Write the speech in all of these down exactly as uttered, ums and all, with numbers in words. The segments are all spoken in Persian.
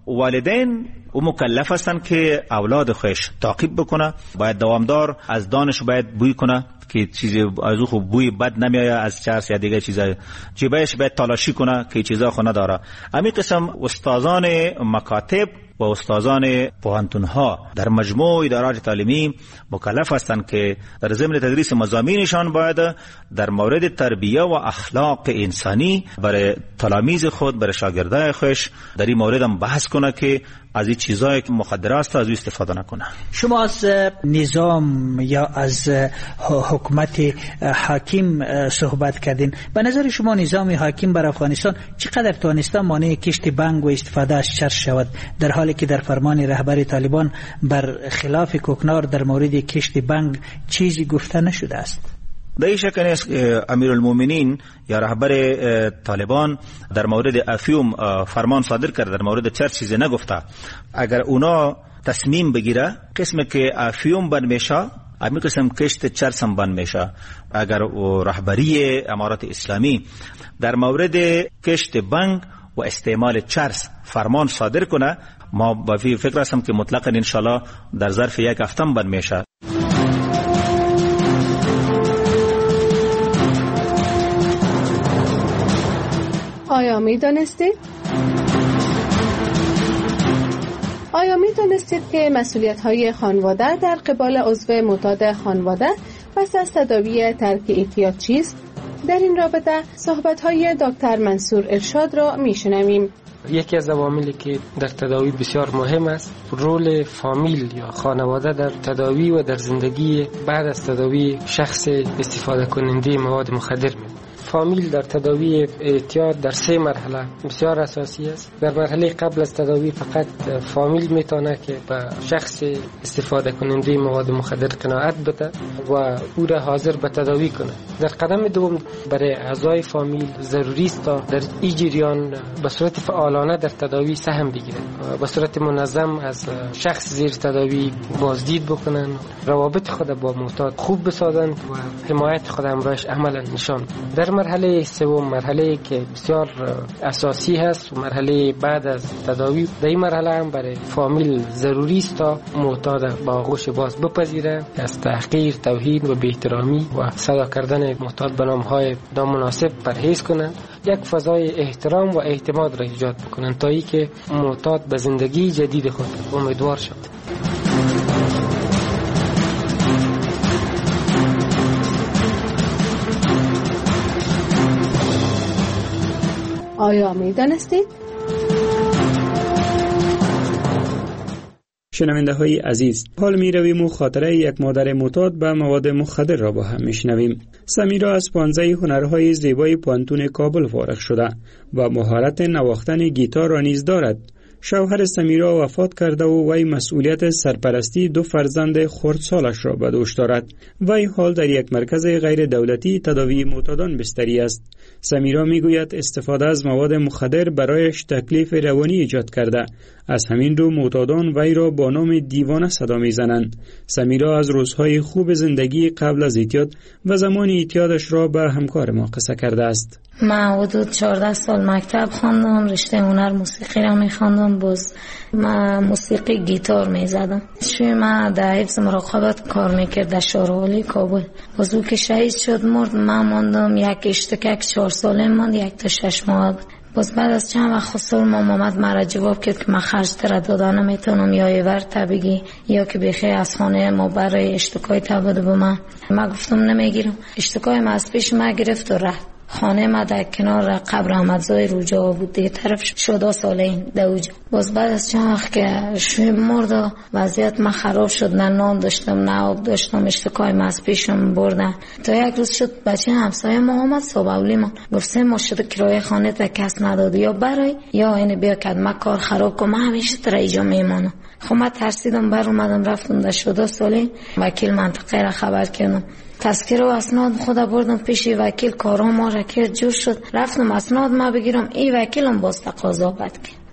والدین او مکلف هستن که اولاد خودش تعقیب بکنه، باید دوامدار از دانش باید بوی کنه که چیزی از او خوب بوی بد نمیایه از چرس یا دیگه چیزا، جیبش باید تلاشی کنه که چیزا خو نداره. همین قسم استادان مکاتب و استادان پوهنتون ها در مجموع ادارات تعلیمی مکلف هستند که در ضمن تدریس مضامینشان باید در مورد تربیه و اخلاق انسانی برای تلامید خود، برای شاگردای خودش در این مورد هم بحث کنه که از این چیزایی که مخدر است از او استفاده نکنه. شما از نظام یا از حکومت حاکم صحبت کردین. به نظر شما نظام حاکم بر افغانستان چقدر توانسته مانع کشت بنگ و استفاده از چرس شود، در حالی که در فرمان رهبر طالبان بر خلاف کوکنار در مورد کشت بنگ چیزی گفته نشده است؟ در این شکل است امیرالمومنین یا رهبر طالبان در مورد افیوم فرمان صادر کرده، در مورد چرس چیزی نگفته. اگر اونا تصمیم بگیره قسم که افیوم بند میشه، همین قسم کشت چرس هم بند میشه. اگر رهبری امارات اسلامی در مورد کشت بنگ و استعمال چرس فرمان صادر کنه، ما با فکر هستم که مطلقاً انشالله در ظرف یک هفته بند میشه. آیا می دانستید؟ آیا می دانستید که مسئولیت های خانواده در قبال عضو معتاد خانواده پس از تداوی ترک اعتیاد چیست؟ در این رابطه صحبت های دکتر منصور ارشاد را می شنویم. یکی از عواملی که در تداوی بسیار مهم است رول فامیل یا خانواده در تداوی و در زندگی بعد از تداوی شخص استفاده کننده مواد مخدر می. فامیل در تداوی اعتیاد در سه مرحله بسیار اساسی است. در مرحله قبل از تداوی فقط فامیل میتونه که به شخص استفاده کننده مواد مخدر قناعت بده و او را حاضر به تداوی کنه. در قدم دوم برای اعضای فامیل ضروری است تا در این جریان به صورت فعالانه در تداوی سهم بگیرند، به صورت منظم از شخص زیر تداوی بازدید بکنن، روابط خود با معتاد خوب بسازند و حمایت خود همراهش عملا نشان. در مرحله سوم، مرحله که بسیار اساسی هست و مرحله بعد از تداوی، در این مرحله هم برای فامیل ضروری است تا معتاد با آغوش باز بپذیره، از تحقیر، توهین و بی‌احترامی و صدا کردن معتاد به نام‌های نامناسب پرهیز کنند، یک فضای احترام و اعتماد را ایجاد بکنند تا ای که معتاد به زندگی جدید خود امیدوار شد. آیا می دانستید؟ شنونده های عزیز، حال می رویم و خاطره یک مادر معتاد به مواد مخدر را با هم می شنویم. سمیرا از پانزده هنرهای زیبای پانتون کابل فارغ شده و مهارت نواختن گیتار را نیز دارد. شوهر سمیرا وفات کرده و وی مسئولیت سرپرستی دو فرزند خردسالش را به دوش دارد. وی حال در یک مرکز غیر دولتی تداوی معتادان بستری است. سمیرا میگوید استفاده از مواد مخدر برایش تکلیف روانی ایجاد کرده. از همین رو معتادان وی را با نام دیوانه صدا میزنند. سمیرا از روزهای خوب زندگی قبل از اعتیاد و زمان اعتیادش را به همکار ما قصه کرده است. من حدود چهارده سال مکتب خواندم، رشته هنر موسیقی را میخواندم، باز من موسیقی گیتار میزدم. شوی من در حفظ مراقبت کار میکرد در شارعالی کابل. باز او که شهید شد مرد، من ماندم یک اشتکک چهار ساله ماند، یک تا شش ماه بود. باز بعد از چند وقت خسال مام آمد مرا جواب کرد که من خرج تر دادن نمیتونم، یا ایور تبگی یا که بخی از خانه ما برای اشتکای تبده به من. من گفتم نمیگیرم. اشتکای ما از پیش ما گرفت و رفت. خانه ما در کنار قبر احمدزای روجا بود، دیگه طرف شده ساله این دوجا. باز بعد از چند وقت که شوی مرد وضعیت من خراب شد، نه نان داشتم نه آب داشتم، اشتکای ما از پیشم بردن. تا یک روز شد بچه همسایه ما آمد صابولی من گفت سه ماه شده کرایه خانه تا کس نداد، یا برای یا اینو بیا که من کار خراب کنم، من همیشه تر اینجا میمانم. خب من ترسیدم، بر اومدم رفتم در شده ساله وکیل منطقه را خبر کردم. تذکره و اسناد خدا بردم پیش وکیل، کارام ما را کرد جور شد. رفتم اسناد ما بگیرم، این وکیلم باز تقاضا بد کرد.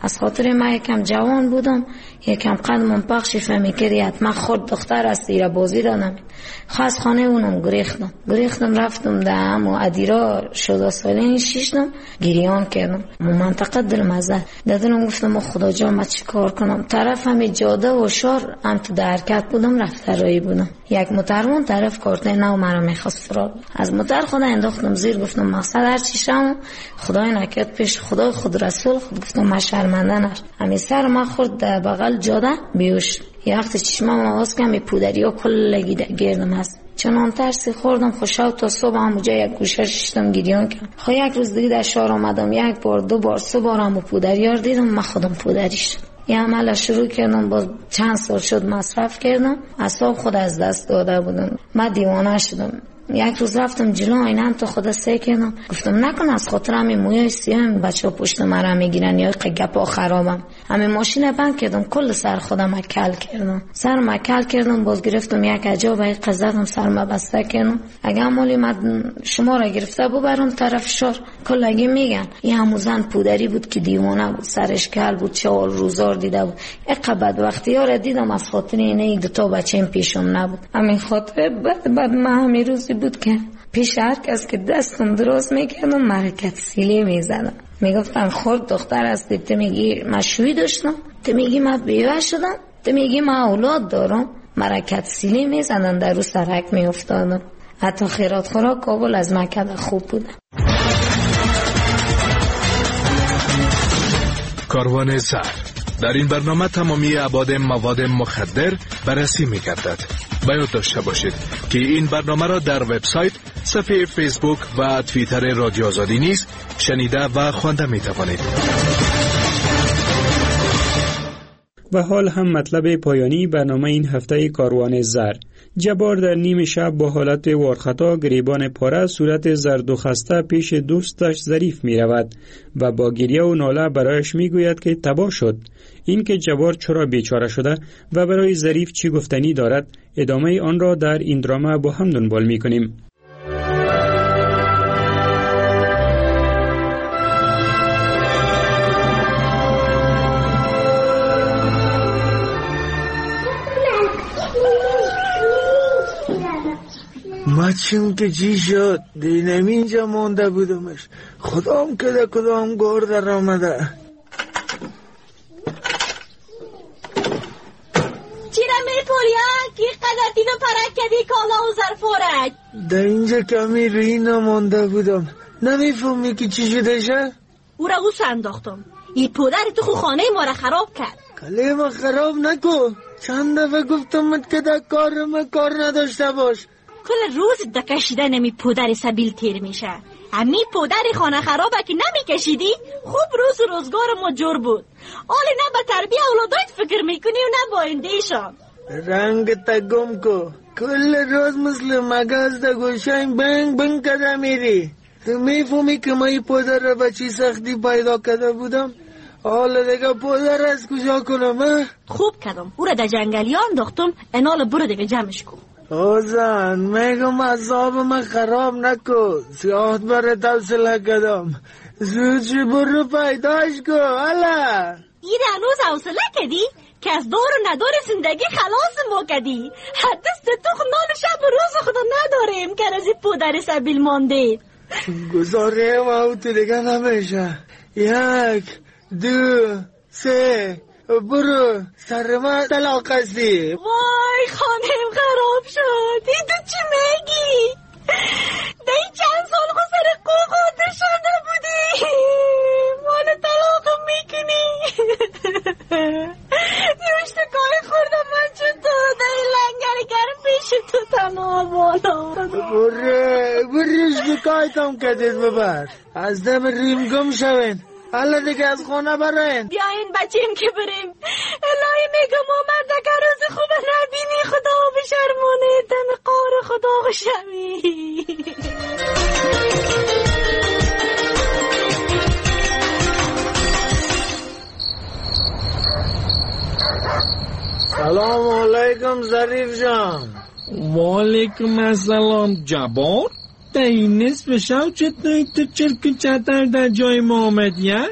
از خاطر من یکم جوان بودم، یکم قدمم پخشی فهمی کردی حتما خود دختر است ایره بازی دانم. خواست خانه اونم گریختم گریختم رفتم دهم و ادیرا شده سالین شیشتم گریان کردم. منطقه دلم از دادنم گفتم خدا جا من چی کار کنم. طرف همی جاده و شار هم تو در حرکت بودم، رفته رایی بودم. یک موترون طرف کارته نو مرا میخواست فرار. از موتر خدا انداختم زیر، گفتم مقصد هر چی شم خدای نکرد پیش خدا خود رسول خود. گفتم من شرمنده نش. همین سر ما خورد در بغل جاده بیوش. یه وقت چشمم آواز کم پودری ها کلگی گردم هست. چنان ترسی خوردم خوشاو تا صبح همونجا یک گوشه ششتم گریان کردم. خب یک روز دیگه در شهر آمدم، یک بار دو بار سه بار هم پودریار دیدم، من خودم پودری شدم. یه عمل شروع کردم، باز چند سال شد مصرف کردم، اعصاب خود از دست داده بودم، من دیوانه شدم. یک روز رفتم جلو آینه تو خدا سعی کردم، گفتم نکن از خاطر همین موی سیاه بچه‌ها پشت مرا میگیرن یا گپا خرابم. همین ماشین بند کردم، کل سر خودم کل کردم، سرم کل کردم. باز گرفتم یک عجاب یک قزدم سرم بسته کردم. اگه مالی من شما را گرفته ببرم طرف شار، کلگی میگن این همون زن پودری بود که دیوانه بود، سرش کل بود، چهار روزار دیده بود. یک بد وقتی ها را دیدم از خاطر اینه دو تا بچه‌م پیشم نبود. همین خاطر بعد بعد من همین روزی بود که پیش هر کس که دستم درست میکردم مرکت سیلی میزدم. میگفتم خورد دختر هستی، تو میگی من شوی داشتم، تو میگی من بیوه شدم، تو میگی من اولاد دارم. مرکت سیلی میزدن، در رو سرک میافتادم. حتی خیرات خورا کابل از مکه خوب بودم. کاروان زر. در این برنامه تمامی ابعاد مواد مخدر بررسی می‌گردد. باید داشته باشید که این برنامه را در وبسایت، صفحه فیسبوک و توییتر رادیو آزادی نیز شنیده و خوانده می‌توانید. و حال هم مطلب پایانی برنامه این هفته کاروان زر. جبار در نیم شب با حالت وارخطا گریبان پاره صورت زرد و خسته پیش دوستش ظریف می رود و با گریه و ناله برایش می گوید که تباه شد. این که جبار چرا بیچاره شده و برای ظریف چی گفتنی دارد، ادامه آن را در این دراما با هم دنبال می کنیم. مچم که چی شد دینم اینجا مانده بودمش، خدام کده کدام گور در آمده. چیره میپوریا که قدر دیدو پرک کدی کالا و ظرفورک در اینجا کمی روی نمانده بودم، نمیفهمی که چی شده شه؟ او را او سنداختم، این پودر تو خو خانه ما را خراب کرد. کلی ما خراب نکو، چند دفعه گفتم که در کار ما کار نداشته باش. کل روز دکشیده نمی پودر سبیل تیر میشه. امی پودر خانه خرابه که نمی کشیدی خوب روز و روزگار ما جور بود. آلی نه به تربیه اولادایت فکر میکنی و نه با ایندیشان. رنگ تا گم کو، کل روز مثل مگاز دا گوشاین بنگ بنگ کده میری. تو میفهمی که ما این پودر را به چی سختی پیدا کده بودم؟ حالا دیگه پودر از کجا کنم؟ خوب کدم، او را در جنگلیان انداختم، انال برو دیگه جمعش کن. اوزن میگم عذاب من خراب نکو، سیاحت بره توصله کدم، زود چی برو پیداش کو. حالا این هنوز حوصله کدی که از دور و ندور زندگی خلاص ما کدی. حدست تو نال شب و روز خدا نداریم که از این پودر سبیل مانده. گذاره و تو دیگه نمیشه. یک دو سه برو سر ما طلاق هستی. وای خانم خراب شد. این تو چی میگی؟ ده این چند سال خود سر قوقات شده بودی، مال طلاق میکنی. نوشتگاه خوردم من چطور ده این لنگر گرم پیش تو تنها بالا. بره بره شکایتم کدید ببر، از دم ریم گم شوین. حالا دیگه از خونه برین. بیاین بچیم که بریم. الهی میگم آمد اگر روز خوب نبینی خدا بشرمونه، دم قار خدا شمی. سلام علیکم ظریف جان. و علیکم السلام جبار. در این نصف شب چطوری تو چرک چطر در جای ما آمدی؟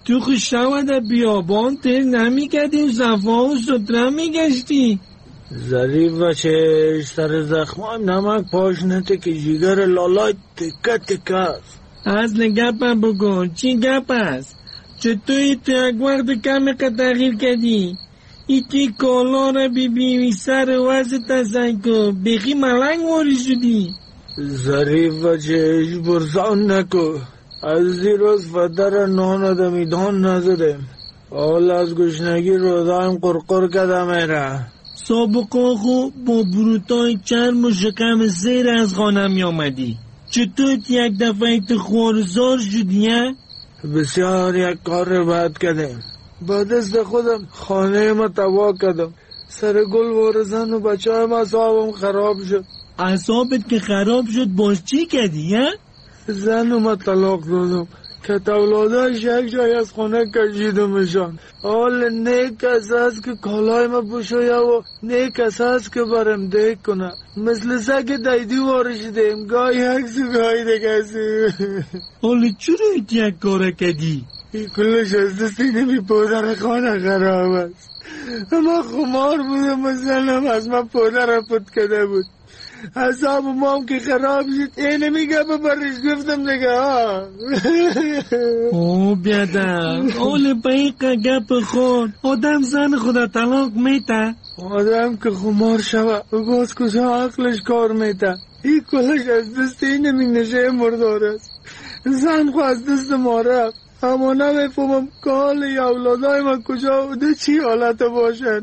تو خود شود در بیابان تر نمیکردیم صفا و ستره میگشتی. ظریف بچه سر زخمایم نمک پاشنته که جیگر لالای تکه تکه است. از نگپم بگو چی گپ است؟ چطوری تو یک وقت کمی که تغییر کردی؟ ایتی کالا را بی بی سر وزت تزنگو بخی ملنگ واری شدی. ظریف بچه ایش برزان نکو. از زیروز فدر نان دمیدان نزدیم. حال از گشنگی روزایم قرقر کده میره. سابقا خو با بروتای چرم و شکم زیر از خانه می آمدی. چطور یک دفعه تو خوارزار شدی؟ بسیار یک کار بد کردیم. با دست خودم خانه ما تباه کردم. سر گل وارزن و بچه های ما اصابم خراب شد. اصابت که خراب شد باز چی کردی؟ زن و ما طلاق دادم که اولاداش یک جای از خانه کشیدمشان. حال نیک کس هست که کالای ما بشویه و نیک کس هست که برم دیک کنه. مثل سگ دیدی وارشیدیم، گاهی عکس و گاهی دکسی. حال چرا ایت یک کاره کردی؟ این کلش از دستی نمی پودر خانه خراب است. ما خمار بودم و زنم از من پودر پود کده بود. حساب مام که خراب شد اینه میگه ببرش گفتم دیگه ها. او بیادر اول بایقه گپ خود آدم زن خدا طلاق میته. آدم که خمار شوه بگوز کجا عقلش کار میته. این کلش از دست اینه می نشه مردار است. زن خو از دست ما رفت اما نمیفهمم که حال اولادای من کجا بوده چی حالت باشن.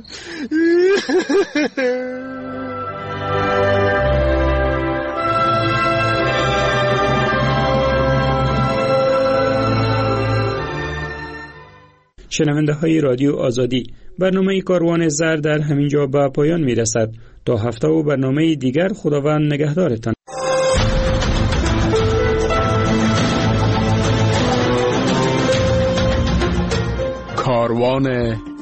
شنونده های رادیو آزادی، برنامه کاروان زر در همین جا به پایان می رسد. تا هفته و برنامه دیگر خداوند نگهدارتان. کاروان